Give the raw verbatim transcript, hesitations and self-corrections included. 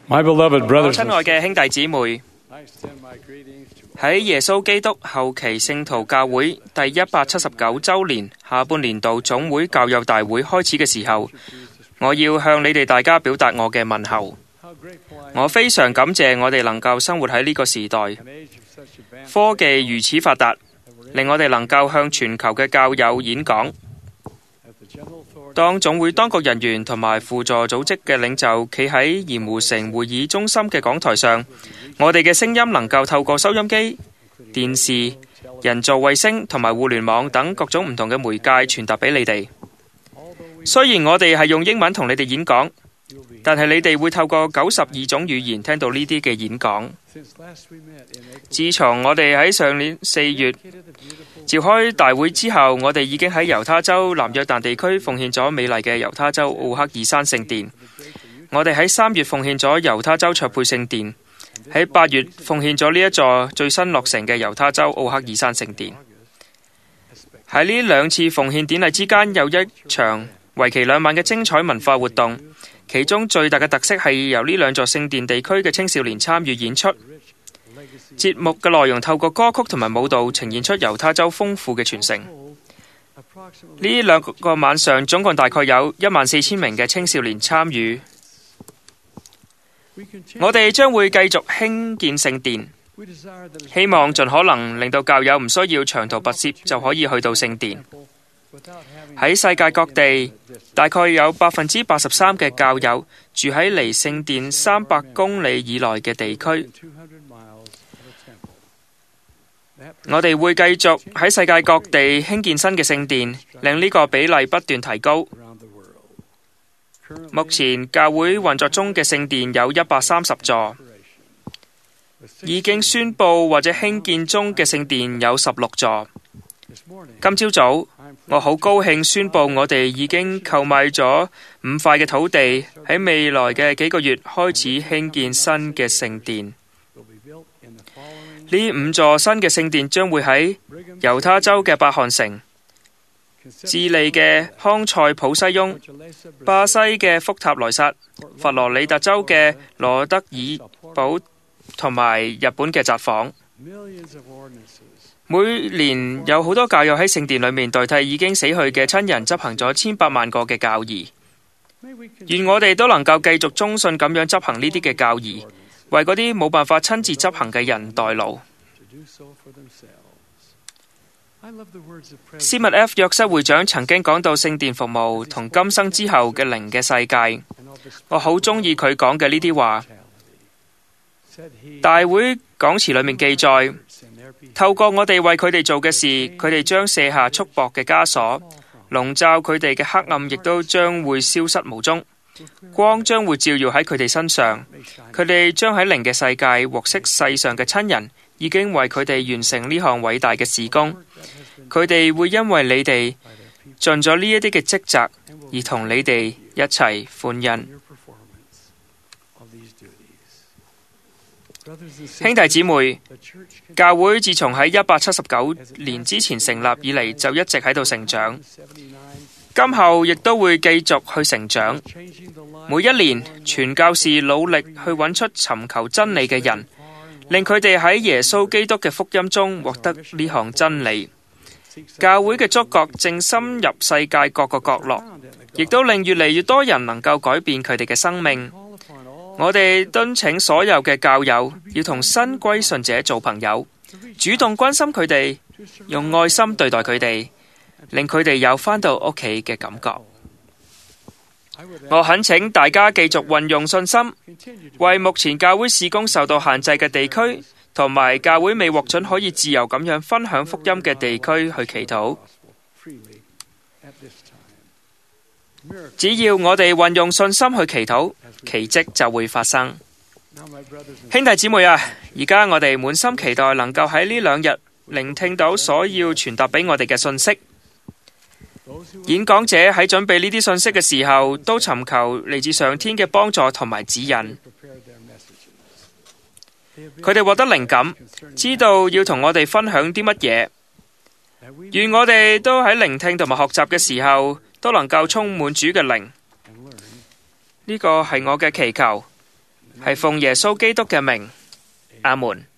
My beloved 我 brothers 親 and 愛嘅兄弟姊妹， I extend my greetings to 喺耶穌基督後期聖徒教會第一百七十九週年下半年度總會教友大會開始嘅時候，我要向你哋大家表達我嘅問候。 how grateful I am 我非常感謝我哋能夠生活喺呢個時代， in an age of such advanced 科技如此發達，令我哋能夠向全球嘅教友演講。 as the general authority 當總會當局人員同埋輔助組織嘅領袖企喺鹽湖城會議中心嘅講台上，我哋嘅聲音能夠透過收音機、電視、人造衛星同埋互聯網等各種唔同嘅媒介傳達俾你哋。雖然我哋係用英文同你哋演講，但係你哋會透過九十二種語言聽到呢啲嘅演講。 since last we met in April 自從我哋喺上年四月 dedicated the beautiful 召開大會之後，我哋已經喺猶他州南約旦地區奉獻咗美麗嘅猶他州奧克爾山聖殿。我哋喺三月奉獻咗猶他州卓佩聖殿，喺八月奉獻咗呢一座最新落成嘅猶他州奧克爾山聖殿。喺呢兩次奉獻典禮之間，有一場為期兩晚嘅精彩文化活動，其中最大嘅特色係由呢兩座聖殿地區嘅青少年參與演出。節目嘅內容透過歌曲同埋舞蹈呈現出猶他州豐富嘅傳承。 approximately 呢兩個晚上總共大概有一萬四千名嘅青少年參與。 we continue 我哋將會繼續興建聖殿， we desire that 希望盡可能令到教友唔需要長途跋涉就可以去到聖殿。 without having 喺世界各地，大概有百分之八十三嘅教友住喺離聖殿三百公里以內嘅地區。 two hundred miles of a temple. That 我哋會繼續喺世界各地興建新嘅聖殿，令呢個比例不斷提高。 around the world. Currently, 目前教會運作中嘅聖殿有一百三十座， with 已經宣佈或者興建中嘅聖殿有十六座。 this morning, 今朝早， I'm 我好高興宣佈我哋已經購買咗五塊嘅土地，喺未來嘅幾個月開始興建新嘅聖殿。 will be built in the following 呢五座新嘅聖殿將會喺 Brigham 猶他州嘅伯漢城、智利嘅康塞普西翁、 Fortaleza, 巴西嘅福塔萊薩、佛羅里達州嘅羅德爾堡同埋日本嘅札幌。 millions of ordinances 每年有好多教友喺聖殿裏面代替已經死去嘅親人執行咗千百萬個嘅教義。 May we continue 願我哋都能夠繼續忠信咁樣執行呢啲嘅教義，為嗰啲冇辦法親自執行嘅人代勞。 to do so for themselves. I love the words of President 斯密 F 約瑟會長曾經講到聖殿服務同今生之後嘅靈嘅世界， and of the 我好中意佢講嘅呢啲話。 hospitality. Said he 大會講詞裏面記載， in their behalf 透過我哋為佢哋做嘅事，佢哋將卸下束縛嘅枷鎖，籠罩佢哋嘅黑暗，亦都將會消失無蹤。光將會照耀喺佢哋身上， may shine 佢哋將喺靈嘅世界獲悉世上嘅親人已經為佢哋完成呢項偉大嘅事工。 佢哋會因為你哋盡咗呢一啲嘅職責，而同你哋一齊歡欣。 your performance of these duties. Brothers and 兄弟姊 sisters, 妹， the church 教會自從喺一百七十九年之前成立以嚟，就一直喺度成長， seventy-nine 今後亦都會繼續去成長。 changing the lives 每一年，傳教士努力去揾出尋求真理嘅人，令佢哋喺耶穌基督嘅福音中獲得呢項真理。教會嘅觸覺正深入世界各個角落，亦都令越嚟越多人能夠改變佢哋嘅生命。 call upon all 我哋敦請所有嘅教友要同新歸信者做朋友，主動關心佢哋，用愛心對待佢哋，令佢哋有返到屋企嘅感覺。 I would 我懇請大家繼續運用信心， continue to 為目前教會事工受到限制嘅地區，同埋教會未獲准可以自由咁樣分享福音嘅地區去祈禱。 freely at this time. Miracles. 只要我哋運用信心去祈禱，奇蹟就會發生。 Now, my brothers and 兄弟姊妹啊，而家我哋滿心期待能夠喺呢兩日聆聽到所要傳達俾我哋嘅信息。 those who 演講者喺準備呢啲信息嘅時候，都尋求嚟自上天嘅幫助同埋指引。 prepared their messages. They have been 佢哋獲得靈感， concerning 知道要同我哋分享啲乜嘢。 that we 願我哋都喺聆聽同埋學習嘅時候，都能夠充滿主嘅靈。 and learn 呢個係我嘅祈求， 係奉耶穌基督嘅名，阿門。